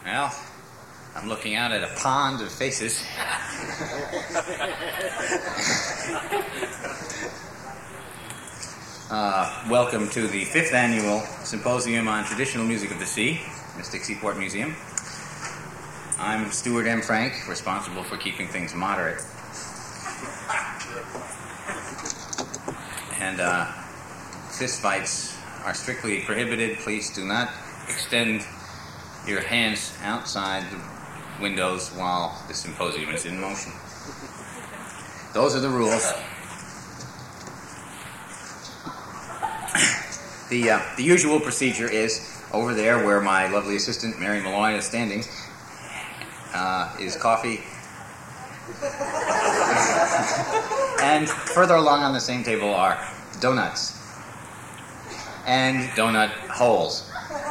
Well, I'm looking out at a pond of faces. Welcome to the 5th Annual Symposium on Traditional Music of the Sea, Mystic Seaport Museum. I'm Stuart M. Frank, responsible for keeping things moderate. And fistfights are strictly prohibited. Please do not extend your hands outside the windows while the symposium is in motion. Those are the rules. The usual procedure is over there where my lovely assistant Mary Malloy is standing is coffee. And further along on the same table are donuts and donut holes.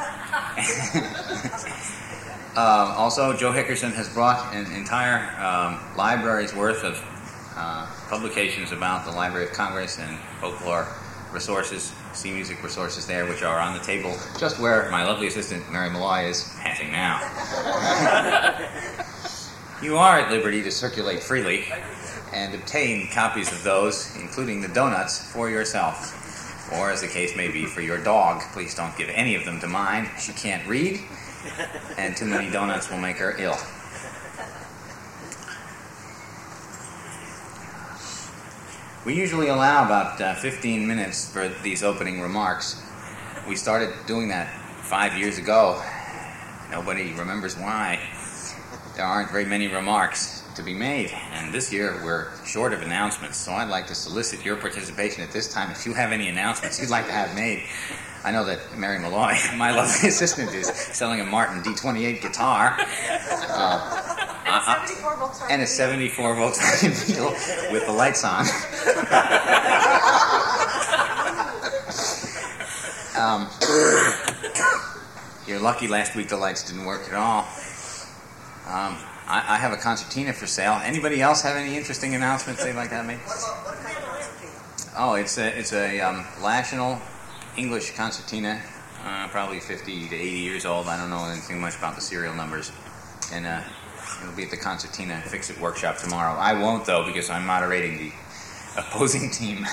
Also, Joe Hickerson has brought an entire library's worth of publications about the Library of Congress and folklore resources, sea music resources there, which are on the table just where my lovely assistant Mary Malloy is passing now. You are at liberty to circulate freely and obtain copies of those, including the donuts, for yourself, or as the case may be, for your dog. Please don't give any of them to mine. She can't read, and too many donuts will make her ill. We usually allow about 15 minutes for these opening remarks. We started doing that 5 years ago. Nobody remembers why. There aren't very many remarks to be made, and this year we're short of announcements, so I'd like to solicit your participation at this time. If you have any announcements you'd like to have made. I know that Mary Malloy, my lovely assistant, is selling a Martin D28 guitar. And a 74 Volkswagen Beetle with the lights on. You're lucky last week the lights didn't work at all. I have a concertina for sale. Anybody else have any interesting announcements they'd like to have made? Oh, it's a National English concertina, probably 50 to 80 years old. I don't know anything much about the serial numbers. And it'll be at the Concertina Fix-It workshop tomorrow. I won't, though, because I'm moderating the opposing team.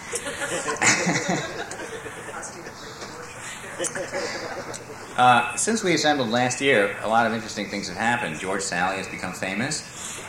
Since we assembled last year, a lot of interesting things have happened. George Sally has become famous.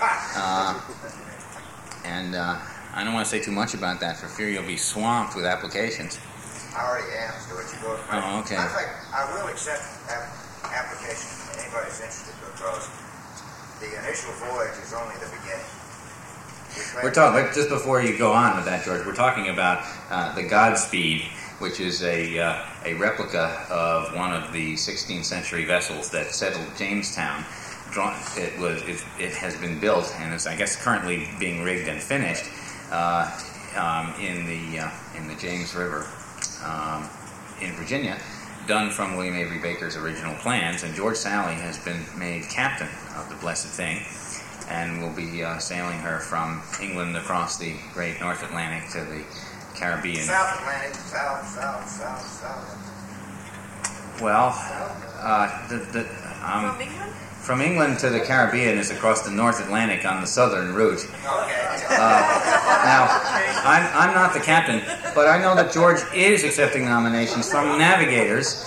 And I don't want to say too much about that for fear you'll be swamped with applications. I already am, Stuart. You go ahead. Oh, okay. In fact, I will accept applications from anybody who's interested because the initial voyage is only the beginning. We're talking, but just before you go on with that, George, we're talking about the Godspeed, which is a replica of one of the 16th century vessels that settled Jamestown. It has been built and is, I guess, currently being rigged and finished in the James River in Virginia, done from William Avery Baker's original plans, and George Sally has been made captain of the blessed thing, and will be sailing her from England across the great North Atlantic to the Caribbean. South Atlantic, south. Well, from England? From England to the Caribbean is across the North Atlantic on the southern route. Now, I'm not the captain, but I know that George is accepting nominations from navigators.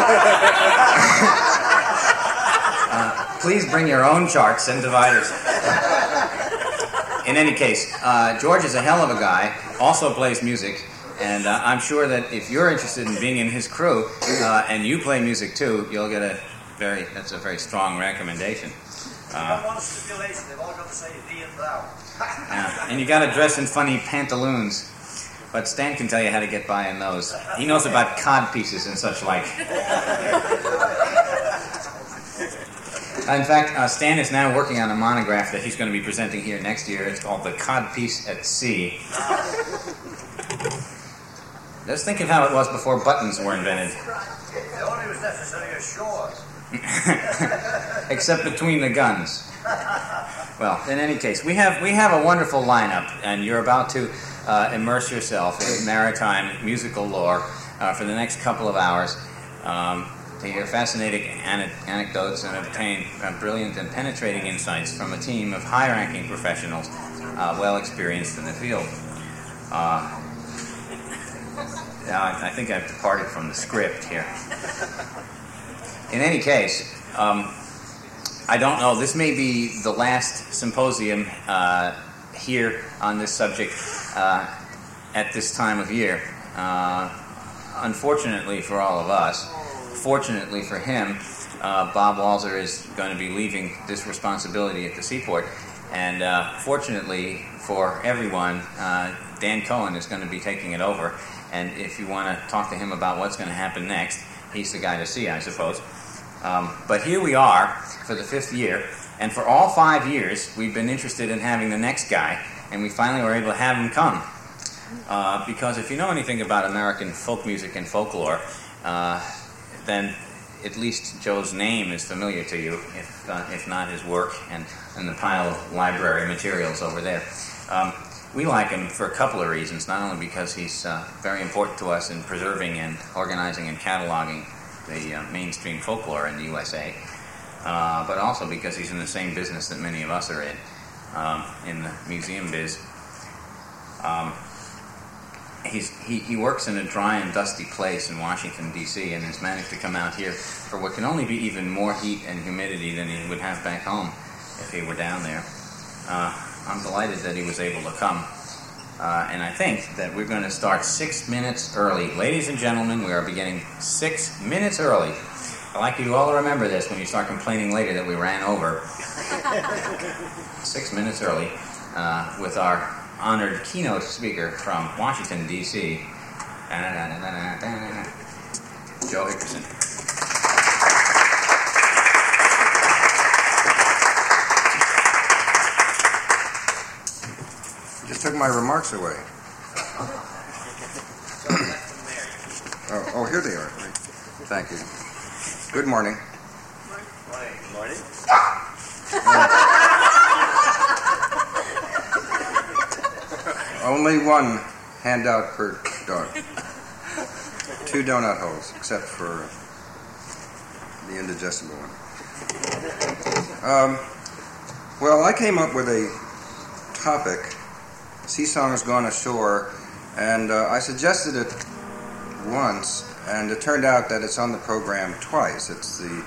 Please bring your own charts and dividers. In any case, George is a hell of a guy, also plays music, and I'm sure that if you're interested in being in his crew, and you play music too, you'll get that's a very strong recommendation. One stipulation, they've all got to say thee and thou. And you got to dress in funny pantaloons. But Stan can tell you how to get by in those. He knows about cod pieces and such like. In fact, Stan is now working on a monograph that he's going to be presenting here next year. It's called The Cod Piece at Sea. Just think of how it was before buttons were invented. It only was necessary ashore. Except between the guns. Well, in any case, we have a wonderful lineup, and you're about to immerse yourself in maritime musical lore for the next couple of hours. to hear fascinating anecdotes and obtain brilliant and penetrating insights from a team of high-ranking professionals well experienced in the field. I think I've departed from the script here. In any case, I don't know. This may be the last symposium here on this subject at this time of year. Unfortunately for all of us, fortunately for him, Bob Walzer is going to be leaving this responsibility at the Seaport. And fortunately for everyone, Dan Cohen is going to be taking it over. And if you want to talk to him about what's going to happen next, he's the guy to see, I suppose. But here we are for the 5th year, and for all 5 years, we've been interested in having the next guy, and we finally were able to have him come. Because if you know anything about American folk music and folklore, then at least Joe's name is familiar to you, if not his work and the pile of library materials over there. We like him for a couple of reasons, not only because he's very important to us in preserving and organizing and cataloging the mainstream folklore in the USA, but also because he's in the same business that many of us are in the museum biz. He works in a dry and dusty place in Washington, D.C., and has managed to come out here for what can only be even more heat and humidity than he would have back home if he were down there. I'm delighted that he was able to come. And I think that we're going to start 6 minutes early. Ladies and gentlemen, we are beginning 6 minutes early. I'd like you to all remember this when you start complaining later that we ran over. 6 minutes early with our honored keynote speaker from Washington, D.C., Joe Hickerson. Just took my remarks away. Oh, here they are. Thank you. Good morning. Morning. Only one handout per dog. 2 donut holes, except for the indigestible one. Well, I came up with a topic, Sea Songs Gone Ashore, and I suggested it once, and it turned out that it's on the program twice. It's the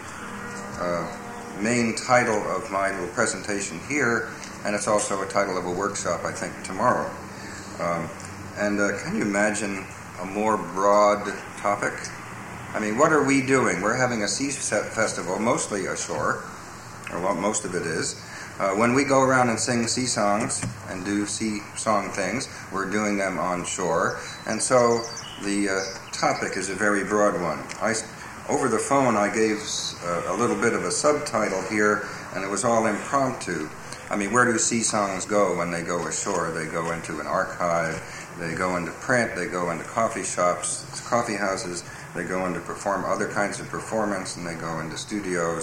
main title of my little presentation here, and it's also a title of a workshop, I think, tomorrow. Can you imagine a more broad topic? I mean, what are we doing? We're having a sea festival, mostly ashore, or what most of it is. When we go around and sing sea songs and do sea song things, we're doing them on shore. And so the topic is a very broad one. Over the phone, I gave a little bit of a subtitle here, and it was all impromptu. I mean, where do sea songs go when they go ashore? They go into an archive, they go into print, they go into coffee shops, coffee houses, they go into perform other kinds of performance, and they go into studios.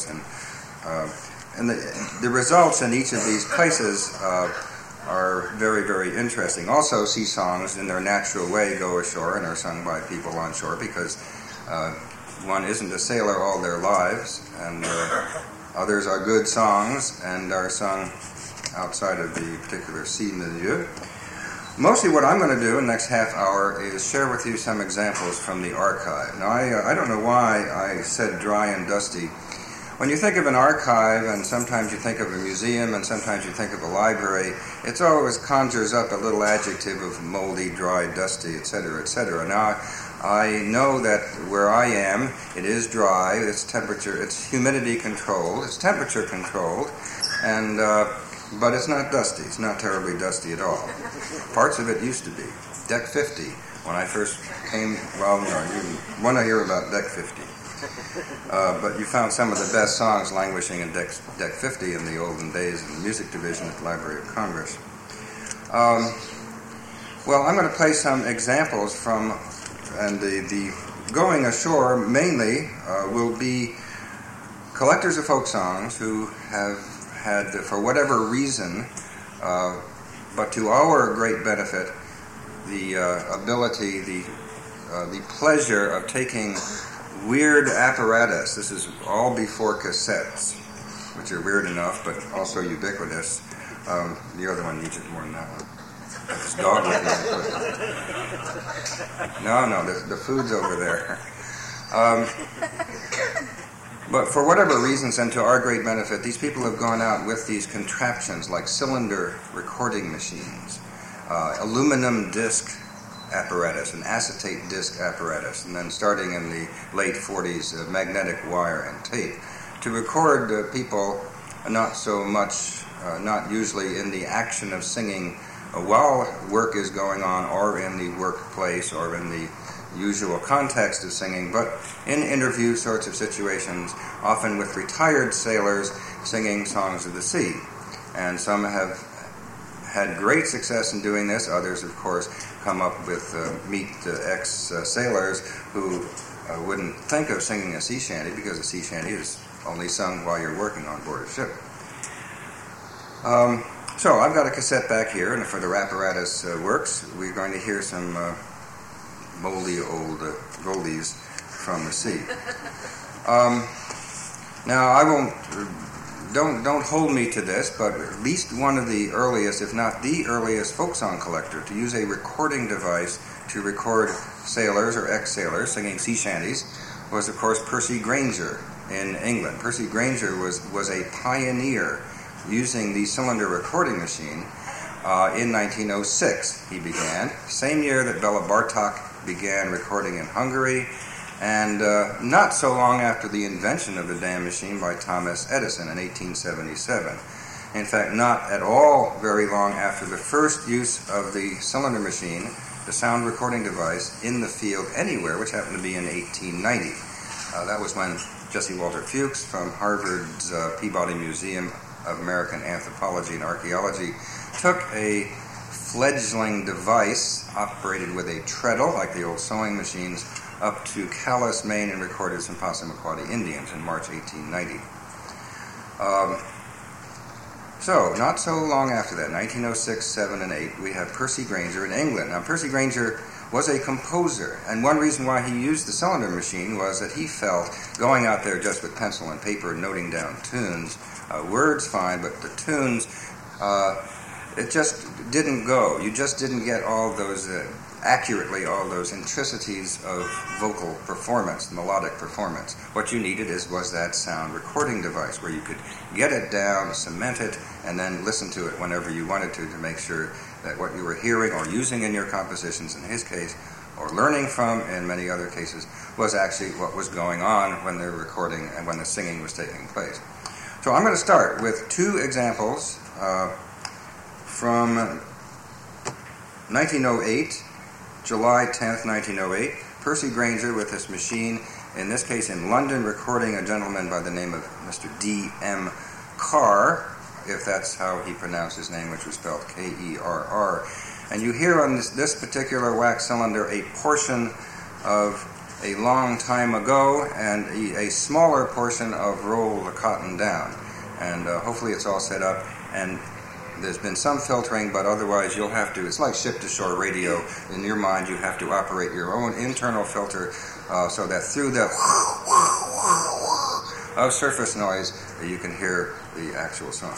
And the results in each of these places are very, very interesting. Also, sea songs, in their natural way, go ashore and are sung by people on shore because one isn't a sailor all their lives, and others are good songs and are sung outside of the particular sea milieu. Mostly what I'm going to do in the next half hour is share with you some examples from the archive. Now, I don't know why I said dry and dusty. When you think of an archive, and sometimes you think of a museum, and sometimes you think of a library, it always conjures up a little adjective of moldy, dry, dusty, etc., etc. Now, I know that where I am, it is dry, it's humidity controlled, it's temperature controlled, and but it's not dusty. It's not terribly dusty at all. Parts of it used to be. Deck 50, when I first came, well, no, you want to hear about Deck 50. But you found some of the best songs languishing in Deck 50 in the olden days in the music division at the Library of Congress. Well, I'm going to play some examples from, and the going ashore mainly will be collectors of folk songs who have had, for whatever reason, but to our great benefit, the ability, the pleasure of taking weird apparatus. This is all before cassettes, which are weird enough, but also ubiquitous. The other one needs it more than that one. This dog looking at it. No, the food's over there. But for whatever reasons, and to our great benefit, these people have gone out with these contraptions like cylinder recording machines, aluminum disc apparatus, an acetate disc apparatus, and then starting in the late 40s, magnetic wire and tape, to record people not so much, not usually in the action of singing while work is going on or in the workplace or in the usual context of singing, but in interview sorts of situations, often with retired sailors singing songs of the sea. And some have had great success in doing this. Others, of course, come up with meet ex-sailors who wouldn't think of singing a sea shanty because a sea shanty is only sung while you're working on board a ship. So I've got a cassette back here, and for the apparatus works, we're going to hear some moldy old goldies from the sea. Now I won't. Don't hold me to this, but at least one of the earliest, if not the earliest, folk song collector to use a recording device to record sailors or ex-sailors singing sea shanties was, of course, Percy Grainger in England. Percy Grainger was a pioneer using the cylinder recording machine. In 1906 he began, same year that Bela Bartok began recording in Hungary, and not so long after the invention of the damn machine by Thomas Edison in 1877. In fact, not at all very long after the first use of the cylinder machine, the sound recording device, in the field anywhere, which happened to be in 1890. That was when Jesse Walter Fuchs from Harvard's Peabody Museum of American Anthropology and Archaeology took a fledgling device operated with a treadle, like the old sewing machines, up to Calais, Maine, and recorded some Passamaquoddy Indians in March 1890. So, not so long after that, 1906, 7, and 8, we have Percy Grainger in England. Now, Percy Grainger was a composer, and one reason why he used the cylinder machine was that he felt going out there just with pencil and paper and noting down tunes, words fine, but the tunes, it just didn't go. You just didn't get all those, accurately, all those intricacies of vocal performance, melodic performance. What you needed was that sound recording device where you could get it down, cement it, and then listen to it whenever you wanted to make sure that what you were hearing or using in your compositions, in his case, or learning from in many other cases, was actually what was going on when the recording and when the singing was taking place. So I'm going to start with two examples from 1908, July 10th, 1908. Percy Grainger with his machine, in this case in London, recording a gentleman by the name of Mr. D.M. Carr, if that's how he pronounced his name, which was spelled K-E-R-R. And you hear on this particular wax cylinder a portion of a long time ago and a smaller portion of Roll the Cotton Down. And hopefully it's all set up, and there's been some filtering, but otherwise you'll have to, it's like ship-to-shore radio. In your mind, you have to operate your own internal filter so that through the of surface noise, you can hear the actual song.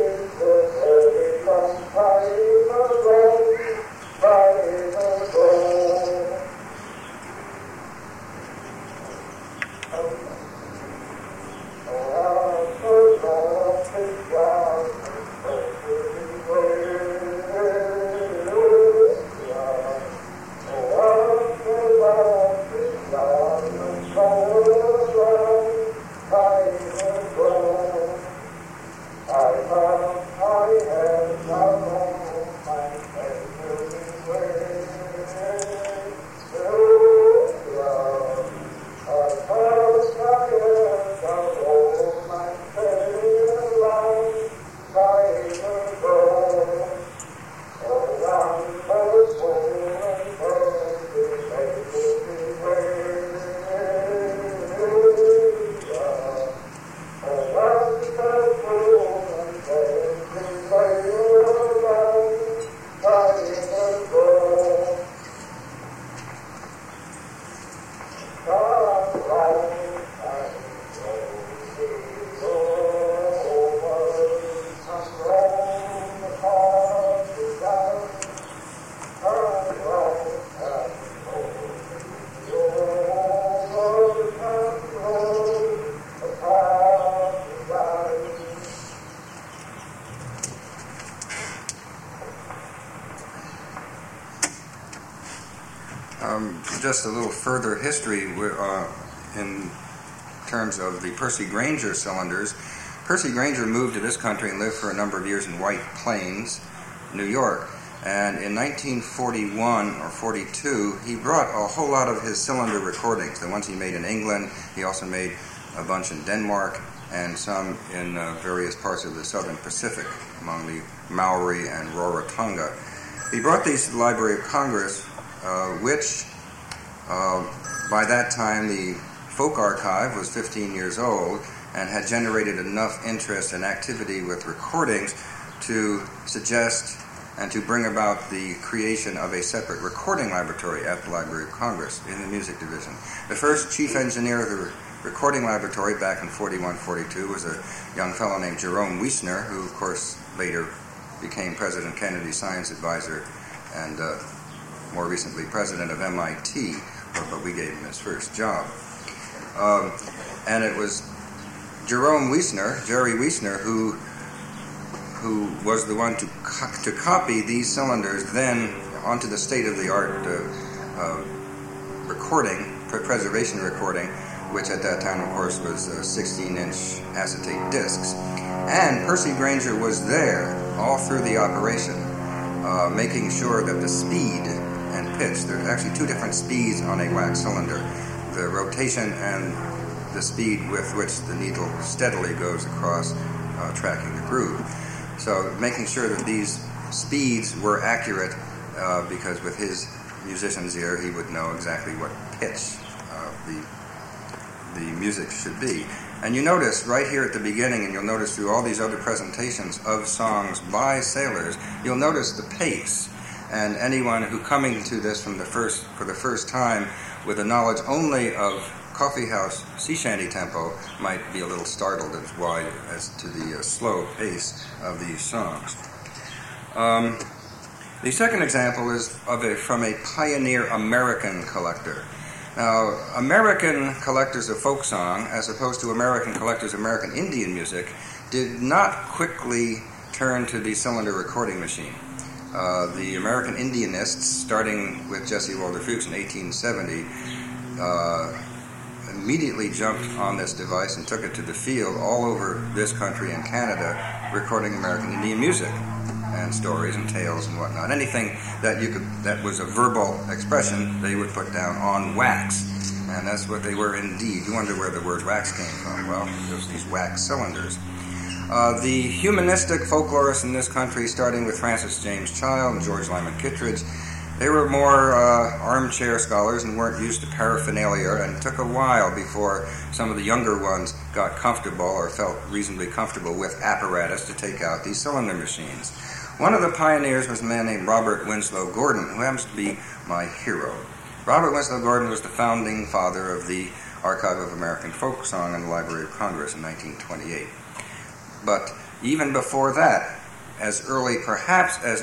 Bye. Just a little further history in terms of the Percy Grainger cylinders. Percy Grainger moved to this country and lived for a number of years in White Plains, New York. And in 1941 or 42, he brought a whole lot of his cylinder recordings. The ones he made in England, he also made a bunch in Denmark and some in various parts of the southern Pacific, among the Maori and Rarotonga. He brought these to the Library of Congress, which by that time the Folk Archive was 15 years old and had generated enough interest and activity with recordings to suggest and to bring about the creation of a separate recording laboratory at the Library of Congress in the music division. The first chief engineer of the recording laboratory back in 41-42 was a young fellow named Jerome Wiesner, who of course later became President Kennedy's science advisor and more recently president of MIT, but we gave him his first job. And it was Jerome Wiesner, Jerry Wiesner, who was the one to copy these cylinders then onto the state-of-the-art preservation recording, which at that time, of course, was 16-inch acetate discs. And Percy Grainger was there all through the operation, making sure that the speed and pitch, there are actually two different speeds on a wax cylinder, the rotation and the speed with which the needle steadily goes across, tracking the groove. So making sure that these speeds were accurate, because with his musician's ear, he would know exactly what pitch the music should be. And you notice right here at the beginning, and you'll notice through all these other presentations of songs by sailors, you'll notice the pace. And anyone who coming to this for the first time with a knowledge only of coffee house sea shanty tempo might be a little startled as to the slow pace of these songs. The second example is from a pioneer American collector. Now, American collectors of folk song, as opposed to American collectors of American Indian music, did not quickly turn to the cylinder recording machine. The American Indianists, starting with Jesse Walter Fuchs in 1870, immediately jumped on this device and took it to the field all over this country and Canada, recording American Indian music and stories and tales and whatnot. Anything that was a verbal expression, they would put down on wax. And that's what they were indeed. You wonder where the word wax came from. Well, it was these wax cylinders. The humanistic folklorists in this country, starting with Francis James Child and George Lyman Kittredge, they were more armchair scholars and weren't used to paraphernalia, and it took a while before some of the younger ones got comfortable or felt reasonably comfortable with apparatus to take out these cylinder machines. One of the pioneers was a man named Robert Winslow Gordon, who happens to be my hero. Robert Winslow Gordon was the founding father of the Archive of American Folk Song in the Library of Congress in 1928. But even before that, as early perhaps as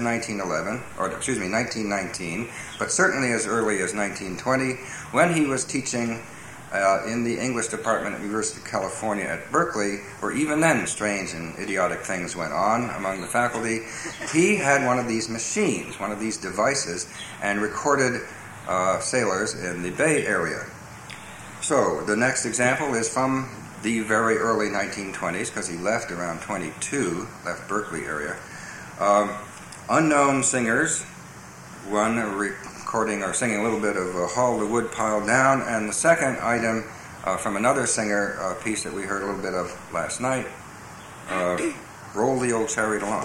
1919, but certainly as early as 1920, when he was teaching in the English department at University of California at Berkeley, where even then strange and idiotic things went on among the faculty, he had one of these machines, one of these devices, and recorded sailors in the Bay Area. So the next example is from the very early 1920s, because he left around 22, left Berkeley area. Unknown singers, one recording or singing a little bit of Haul the Wood Pile Down, and the second item from another singer, a piece that we heard a little bit of last night, Roll the Old Chariot Along.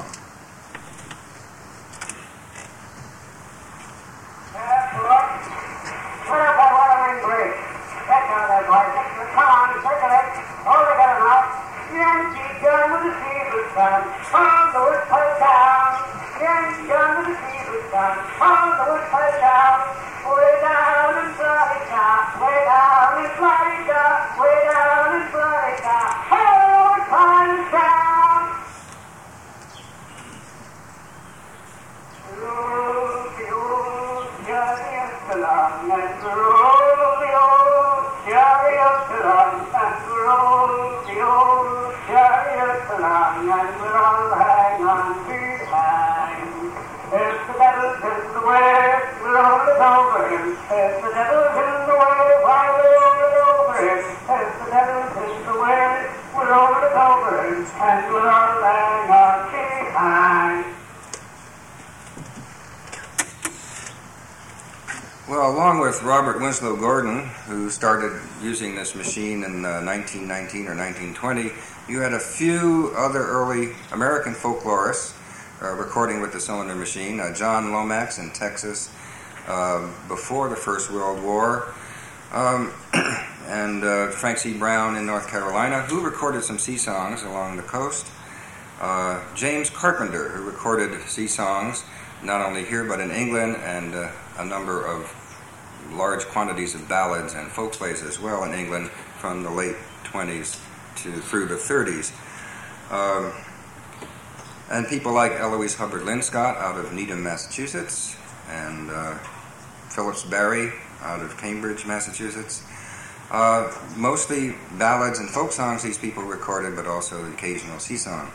If the devil gets away, we'll roll it over him. As the devil's in the way, while we're over and over it. As the devil's in the way, we're over and over it. And we're all lying on behind. Well, along with Robert Winslow Gordon, who started using this machine in 1919 or 1920, you had a few other early American folklorists recording with the cylinder machine. John Lomax in Texas before the First World War, and Frank C. Brown in North Carolina, who recorded some sea songs along the coast. James Carpenter, who recorded sea songs not only here but in England, and a number of large quantities of ballads and folk plays as well in England from the late 20s to through the 30s. And people like Eloise Hubbard Linscott out of Needham, Massachusetts, and Phillips Barry out of Cambridge, Massachusetts. Mostly ballads and folk songs these people recorded, but also the occasional sea song.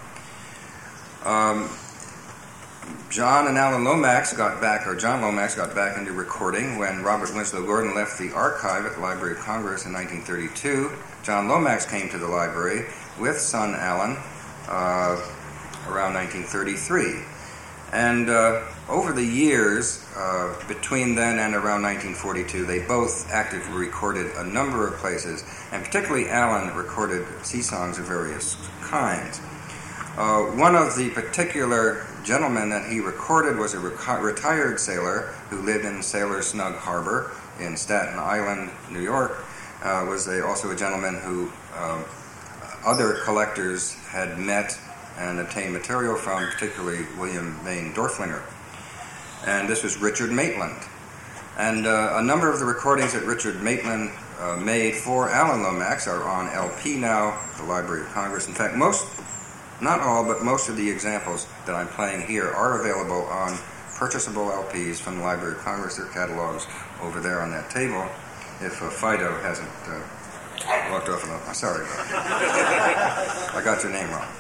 John Lomax got back into recording when Robert Winslow Gordon left the archive at the Library of Congress in 1932. John Lomax came to the library with son Alan around 1933. And over the years, between then and around 1942, they both actively recorded a number of places, and particularly Alan recorded sea songs of various kinds. One of the particular gentlemen that he recorded was a retired sailor who lived in Sailor Snug Harbor in Staten Island, New York. Was also a gentleman who other collectors had met and obtained material from, particularly William Vane Dorflinger. And this was Richard Maitland. And a number of the recordings that Richard Maitland made for Alan Lomax are on LP now at the Library of Congress. In fact, not all, but most of the examples that I'm playing here are available on purchasable LPs from the Library of Congress. Their catalogs over there on that table. If Fido hasn't walked off and I'm sorry about that. I got your name wrong.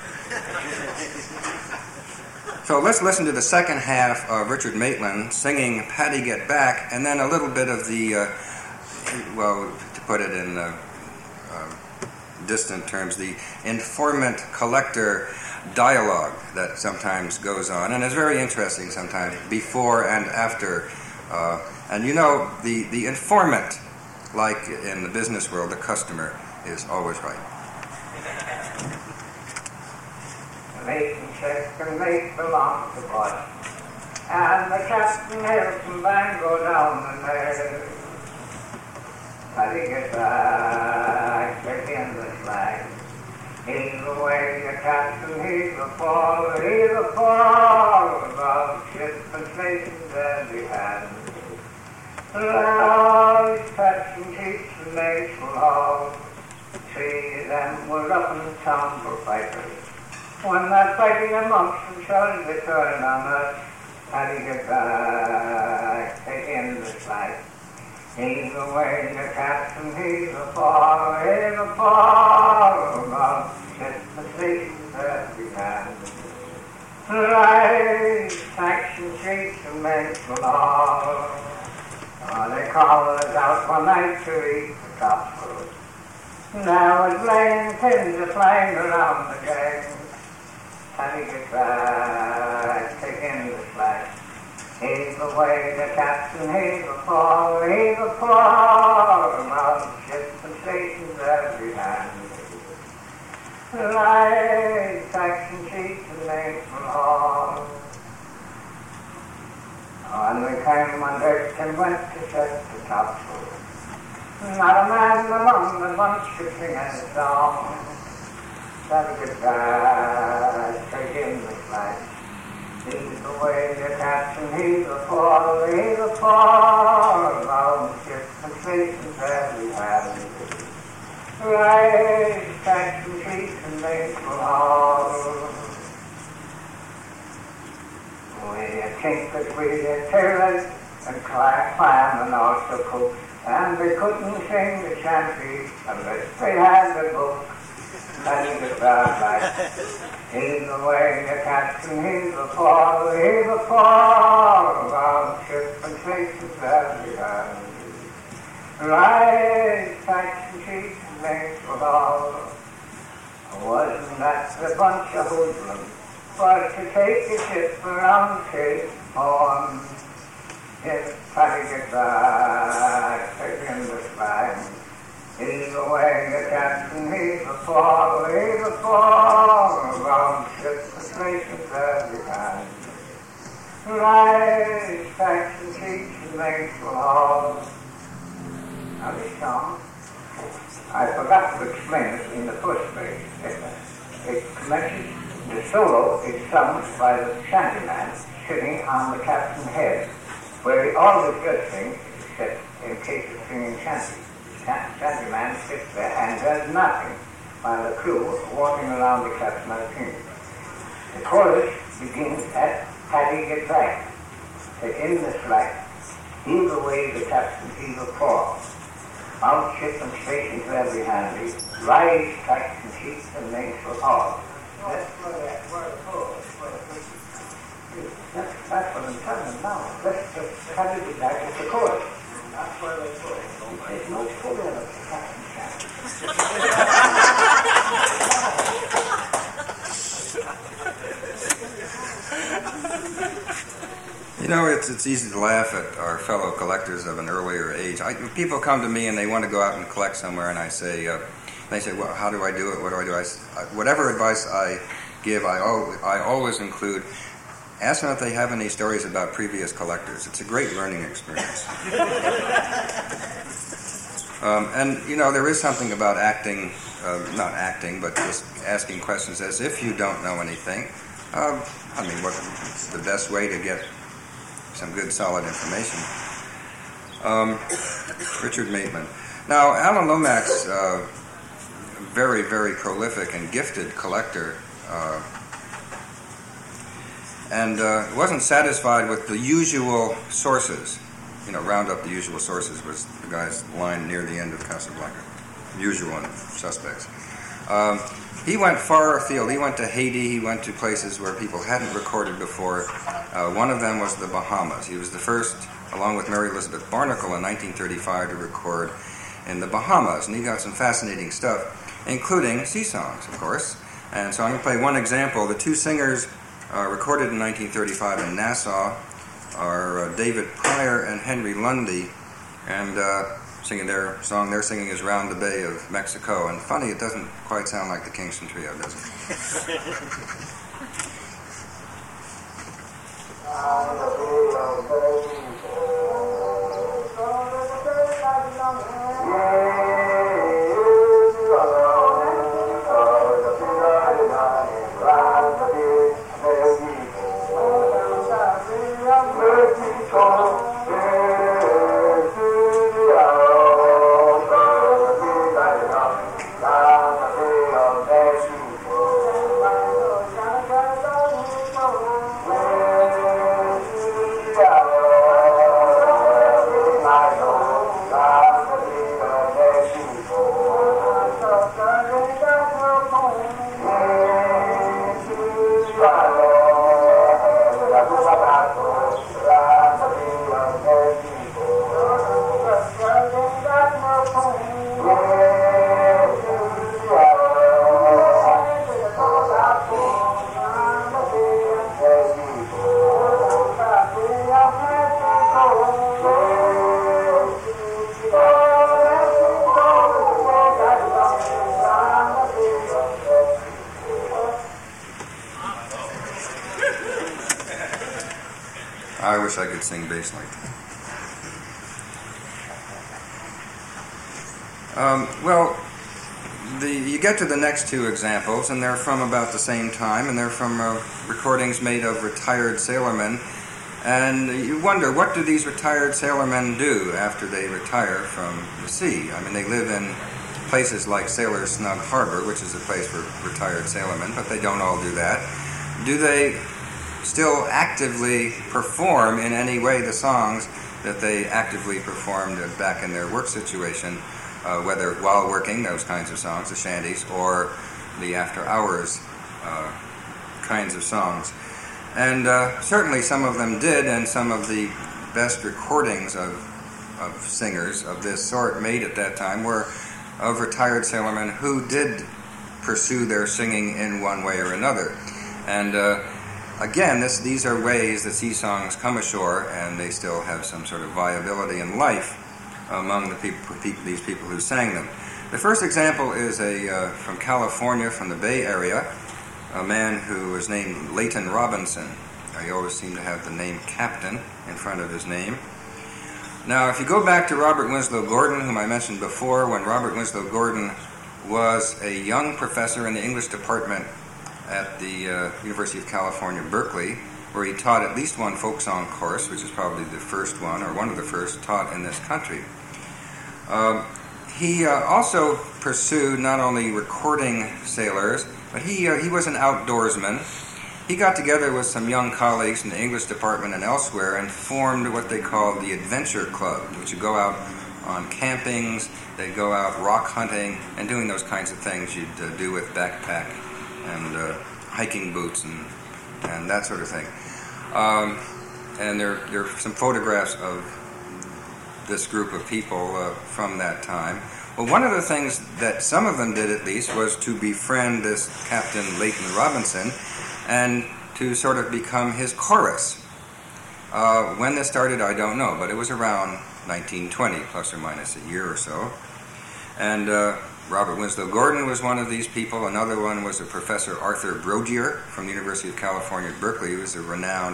So let's listen to the second half of Richard Maitland singing Paddy Get Back, and then a little bit of the, well, to put it in distant terms, the informant-collector dialogue that sometimes goes on, and is very interesting sometimes, before and after. And you know, the informant, like in the business world, the customer is always right. Mate and check and mate belong to boy, and the captain helps him bang go down the there. Paddy get back, check in the flag. He's away, the captain, he's a fall above ships and stations as he has. Loud touching cheeks and mates will all see them were up in town for fighters. When that fighting amongst themselves they turn on us, Paddy get back, take in the slack. He's away, the captain, he's a fall above ships and stations as we can. Light touching cheeks and mates will all. They call us out one night to eat the topsail. Now it's laying pins are flying around the gang. Paddy get back, take in the slack. He's away, the captain, he's a fall about ships and stations every hand. Light section sheets and names from all. And we came on deck and went to set the topsail. Not a man among the bunch could sing a song. Paddy get back, take in the slack. He's away, the captain, he's a fall about ships and stations every hand. Right, section sheets and names from all. We think that we had tailors and climb and also cook, and we couldn't sing the chanty unless they had the book. Paddy get back, he's away, the captain, he's a fall about ships and stations every hand. Right, facts and sheets and things was all. Wasn't that the bunch of hoodlums? Was to take the ship around Cape Horn. If Paddy gets back, taking the spine. He's away, the captain, he's a fall, around ship the stations every time. Right, facts and sheets and things was all. Now this song, I forgot to explain it in the first place. It commences, the solo is sung by the shantyman sitting on the captain's head, where he always does sing, except in case of singing shanty. Shantyman sits there and does nothing while the crew walking around the captain are singing. The chorus begins at Paddy gets back. In the slack, heave away the captain, heave a fall. Mount ship and station to every handy, rise, tracks and sheets and names for all. That's what I'm telling them now. Let's just cut it back at the chorus. That's where they put it. There's no full of the captain chant. You know, it's easy to laugh at our fellow collectors of an earlier age. People come to me and they want to go out and collect somewhere, and I say, they say, well, how do I do it? What do I do? Whatever advice I give, I always include, ask them if they have any stories about previous collectors. It's a great learning experience. And, you know, there is something about acting, not acting, but just asking questions as if you don't know anything. I mean, what's the best way to get some good, solid information? Richard Maitland. Now, Alan Lomax, very, very prolific and gifted collector, and wasn't satisfied with the usual sources. You know, round up the usual sources was the guy's line near the end of Casablanca. Usual and suspects. He went far afield. He went to Haiti. He went to places where people hadn't recorded before. One of them was the Bahamas. He was the first, along with Mary Elizabeth Barnacle in 1935, to record in the Bahamas. And he got some fascinating stuff, including sea songs, of course. And so I'm going to play one example. The two singers recorded in 1935 in Nassau are David Pryor and Henry Lundy. And singing their song they're singing is Round the Bay of Mexico. And funny, it doesn't quite sound like the Kingston Trio, does it? I wish I could sing bass like that. Well, you get to the next two examples, and they're from about the same time, and they're from recordings made of retired sailormen. And you wonder, what do these retired sailormen do after they retire from the sea? I mean, they live in places like Sailor's Snug Harbor, which is a place for retired sailormen, but they don't all do that. Do they still actively perform in any way the songs that they actively performed back in their work situation, whether while working, those kinds of songs, the shanties, or the after-hours kinds of songs? And certainly some of them did, and some of the best recordings of of singers of this sort made at that time were of retired sailormen who did pursue their singing in one way or another. And again, these are ways that sea songs come ashore, and they still have some sort of viability in life among these people who sang them. The first example is from California, from the Bay Area, a man who was named Leighton Robinson. He always seemed to have the name Captain in front of his name. Now, if you go back to Robert Winslow Gordon, whom I mentioned before, when Robert Winslow Gordon was a young professor in the English department at the University of California, Berkeley, where he taught at least one folk song course, which is probably the first one, or one of the first taught in this country. He also pursued not only recording sailors, but he was an outdoorsman. He got together with some young colleagues in the English department and elsewhere and formed what they called the Adventure Club, which would go out on campings, they'd go out rock hunting, and doing those kinds of things you'd do with backpack and hiking boots and that sort of thing. And there are some photographs of this group of people from that time. Well, one of the things that some of them did, at least, was to befriend this Captain Leighton Robinson and to sort of become his chorus. When this started, I don't know, but it was around 1920, plus or minus a year or so. And Robert Winslow Gordon was one of these people. Another one was a Professor Arthur Brodier from the University of California at Berkeley, who was a renowned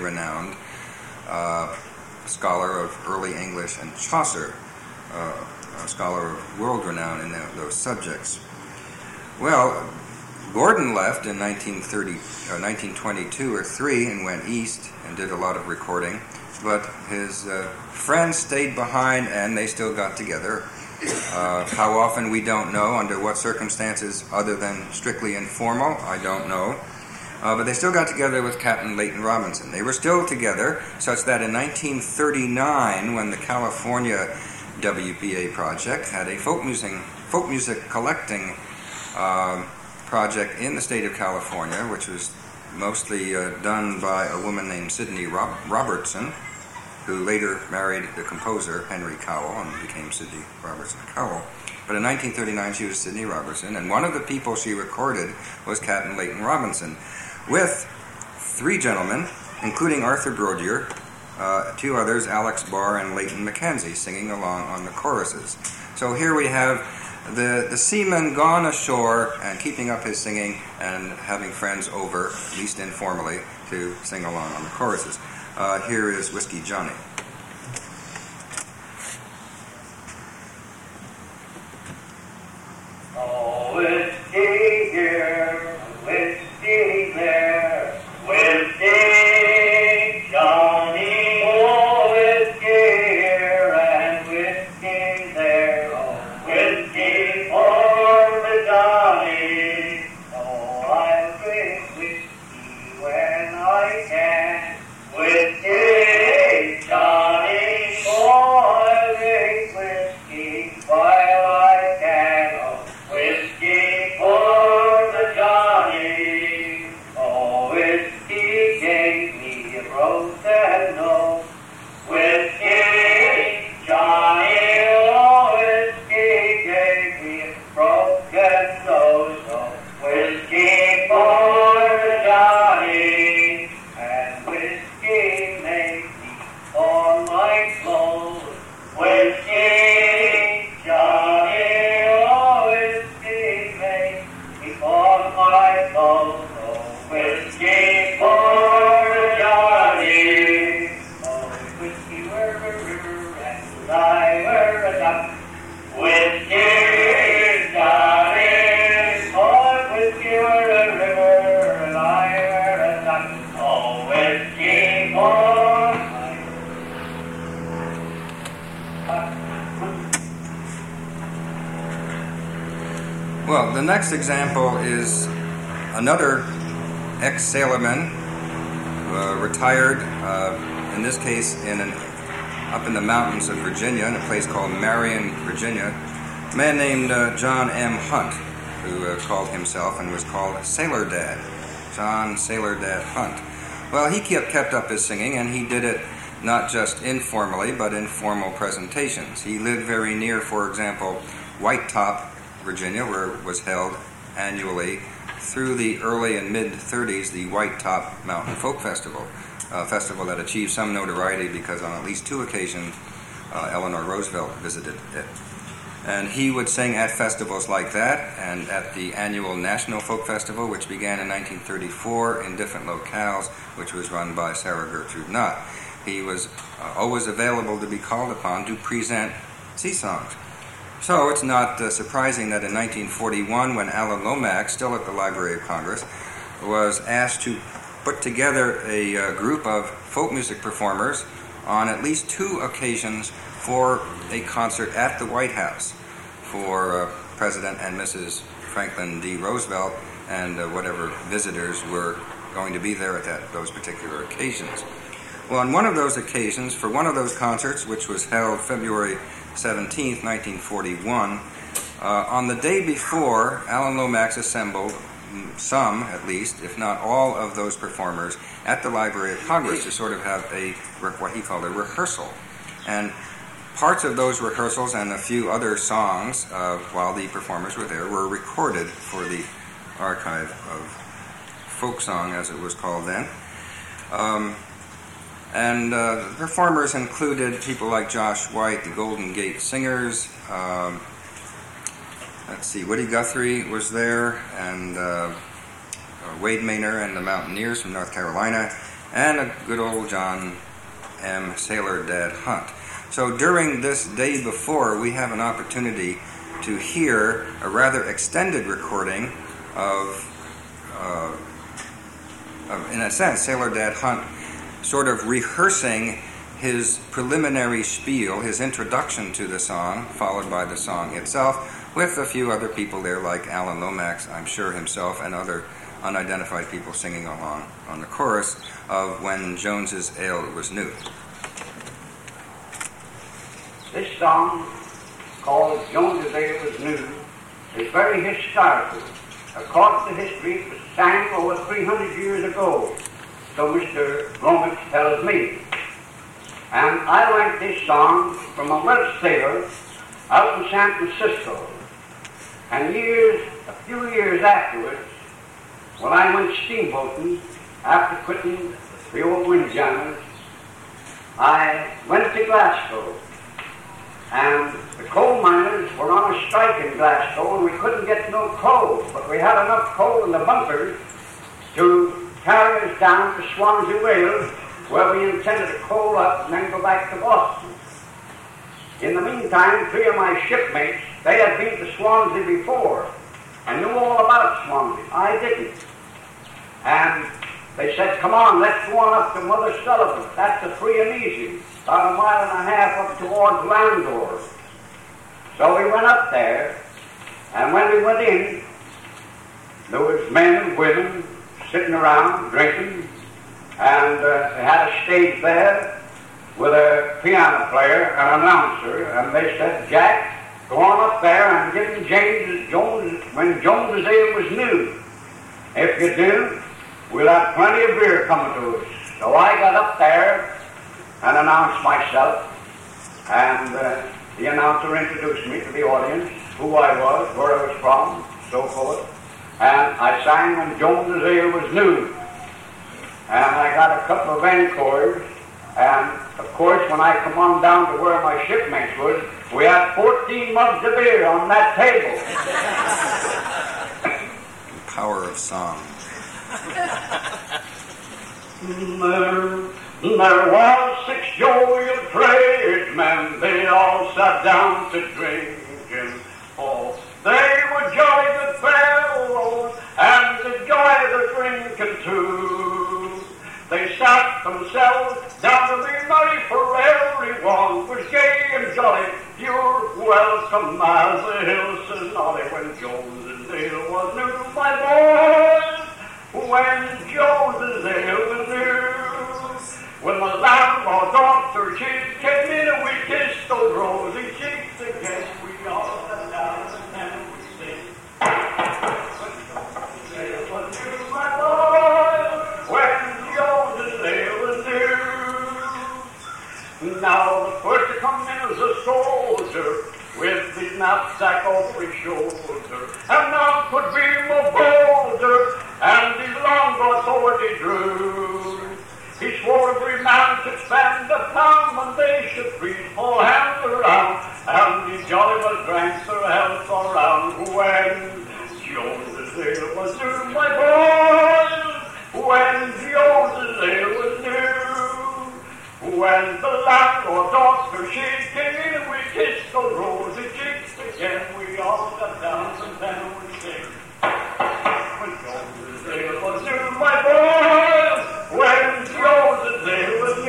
scholar of early English, and Chaucer, a scholar of world renown in those subjects. Well, Gordon left in 1922 or 3 and went east and did a lot of recording, but his friends stayed behind and they still got together. How often, we don't know. Under what circumstances, other than strictly informal, I don't know. But they still got together with Captain Leighton Robinson. They were still together, such that in 1939, when the California WPA project had a folk music collecting project in the state of California, which was mostly done by a woman named Sidney Robertson, who later married the composer Henry Cowell and became Sidney Robertson Cowell. But in 1939, she was Sidney Robertson, and one of the people she recorded was Captain Leighton Robinson, with 3 gentlemen, including Arthur Brodier, 2 others, Alex Barr and Leighton Mackenzie, singing along on the choruses. So here we have the seaman gone ashore and keeping up his singing and having friends over, at least informally, to sing along on the choruses. Here is Whiskey Johnny. Oh, whiskey here, whiskey there, whiskey Johnny. Oh, whiskey here and whiskey there, oh, whiskey for the Johnny. Oh, I'll drink whiskey when I can, whiskey Johnny. Oh, I'll drink whiskey while I can, oh, whiskey for the Johnny. Oh, whiskey gave me a broken nose. Whiskey Johnny. Oh, whiskey gave me a broken nose. Oh, whiskey for the Johnny. And whiskey made me on my clothes. Whiskey Johnny. Oh, whiskey made me on my clothes. Oh, whiskey for the Johnny. Oh, whiskey were a river and I were a duck. Whiskey Johnny. Oh, whiskey were a river and I were a duck. Oh, whiskey for my duck. Well, the next example is another ex-sailorman, retired, in this case up in the mountains of Virginia, in a place called Marion, Virginia, a man named John M. Hunt, who called himself and was called Sailor Dad, John Sailor Dad Hunt. Well, he kept up his singing, and he did it not just informally, but in formal presentations. He lived very near, for example, White Top, Virginia, where it was held annually through the early and mid-30s, the White Top Mountain Folk Festival, a festival that achieved some notoriety because on at least 2 occasions, Eleanor Roosevelt visited it. And he would sing at festivals like that and at the annual National Folk Festival, which began in 1934 in different locales, which was run by Sarah Gertrude Knott. He was always available to be called upon to present sea songs. So it's not surprising that in 1941, when Alan Lomax, still at the Library of Congress, was asked to put together a group of folk music performers on at least 2 occasions for a concert at the White House for President and Mrs. Franklin D. Roosevelt and whatever visitors were going to be there at those particular occasions. Well, on one of those occasions, for one of those concerts, which was held February 17th, 1941, on the day before, Alan Lomax assembled some, at least, if not all of those performers at the Library of Congress to sort of have what he called a rehearsal. And parts of those rehearsals and a few other songs while the performers were there were recorded for the archive of folk song, as it was called then. The performers included people like Josh White, the Golden Gate Singers, Woody Guthrie was there, and Wade Maynor and the Mountaineers from North Carolina, and a good old John M. Sailor Dad Hunt. So during this day before, we have an opportunity to hear a rather extended recording of in a sense, Sailor Dad Hunt sort of rehearsing his preliminary spiel, his introduction to the song, followed by the song itself, with a few other people there like Alan Lomax, I'm sure himself, and other unidentified people singing along on the chorus of When Jones's Ale Was New. This song, called Jones's Ale Was New, is very historical. According to history, it was sang over 300 years ago, so Mr. Lomax tells me. And I learned this song from a Welsh sailor out in San Francisco. And a few years afterwards, when I went steamboating, after quitting the old windjammers, I went to Glasgow. And the coal miners were on a strike in Glasgow, and we couldn't get no coal. But we had enough coal in the bunkers to carry us down to Swansea, Wales, where we intended to coal up and then go back to Boston. In the meantime, 3 of my shipmates, they had been to Swansea before and knew all about Swansea. I didn't. And they said, come on, let's go on up to Mother Sullivan. That's the free and easy, about 1.5 miles up towards Landor. So we went up there, and when we went in, there was men and women sitting around drinking, and they had a stage there with a piano player and an announcer, and they said, Jack, go on up there and give him When Jones's Ale Was New. If you do, we'll have plenty of beer coming to us. So I got up there and announced myself, and the announcer introduced me to the audience, who I was, where I was from, so forth. And I sang When Jones's Ale Was New. And I got a couple of encores, and of course when I come on down to where my shipmates was, we had 14 mugs of beer on that table. The power of song. There was 6 jovial tradesmen, they all sat down to drinking. Oh, they were jolly good fellows, and to joy the drinking too. They sat themselves down to be merry, for everyone was gay and jolly. You're welcome as the hills and nolly. When Jones's Ale was new, my boys. When Jones's Ale was new. When the landlord daughter she came in, we kissed those rosy cheeks again. We all sat down and then we sing. When Jones's Ale was new, my boys. When Jones's Ale was new. Now the first to come in is a soldier with his knapsack over his shoulder, and none could be more bolder, and his longbow sword he drew. He swore every man should spend a pound, and they should freeze all hands around, and he jolly well drank Sir health all round. When Jones's ale was new, my boys, when Jones's ale was new, when the landlord's Oscar she came in, we kissed those rosy cheeks again. We all sat down and then we sang. When Jones's ale was new, my boys, when Jones's ale was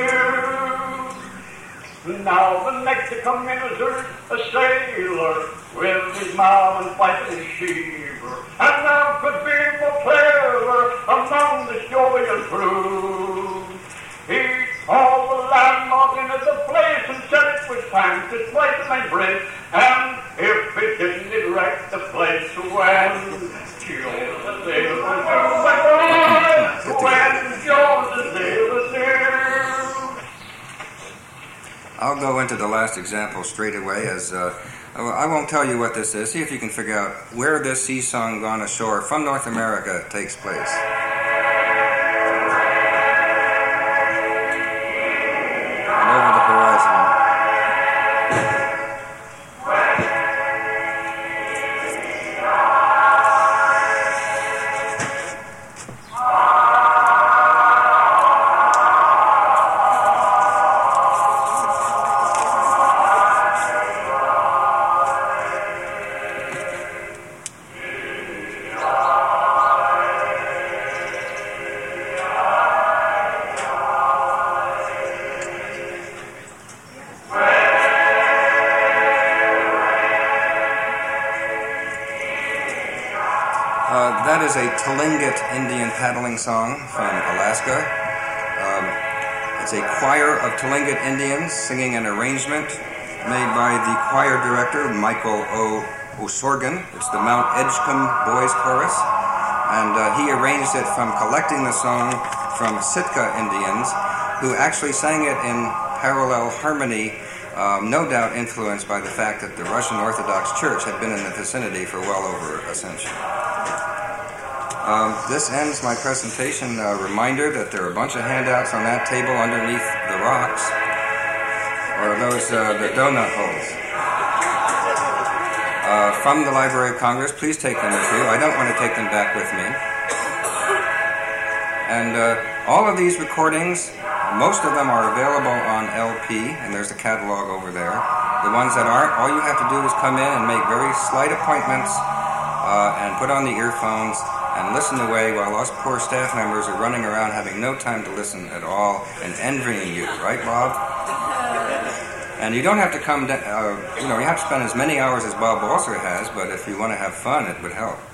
new. Now the next to come in is a sailor with his mouth and white and shiver, and none could be more clever among the jovial crew. He all the landmark into the place and said it was time to slice my bread, and if it didn't, it wrecked the place. When Jones's ale was new, my boy, when Jones's ale was new. I'll go into the last example straight away, as I won't tell you what this is. See if you can figure out where this sea song gone ashore from North America takes place. That is a Tlingit Indian paddling song from Alaska. It's a choir of Tlingit Indians singing an arrangement made by the choir director, Michael O'Sorgan. It's the Mount Edgecombe Boys Chorus. And he arranged it from collecting the song from Sitka Indians, who actually sang it in parallel harmony, no doubt influenced by the fact that the Russian Orthodox Church had been in the vicinity for well over a century. This ends my presentation. A reminder that there are a bunch of handouts on that table underneath the rocks, or those the donut holes. From the Library of Congress, please take them with you. I don't want to take them back with me. And all of these recordings, most of them are available on LP, and there's a catalog over there. The ones that aren't, all you have to do is come in and make very slight appointments and put on the earphones and listen away while us poor staff members are running around having no time to listen at all and envying you, right, Bob? And you don't have to come, you have to spend as many hours as Bob Balser has, but if you want to have fun, it would help.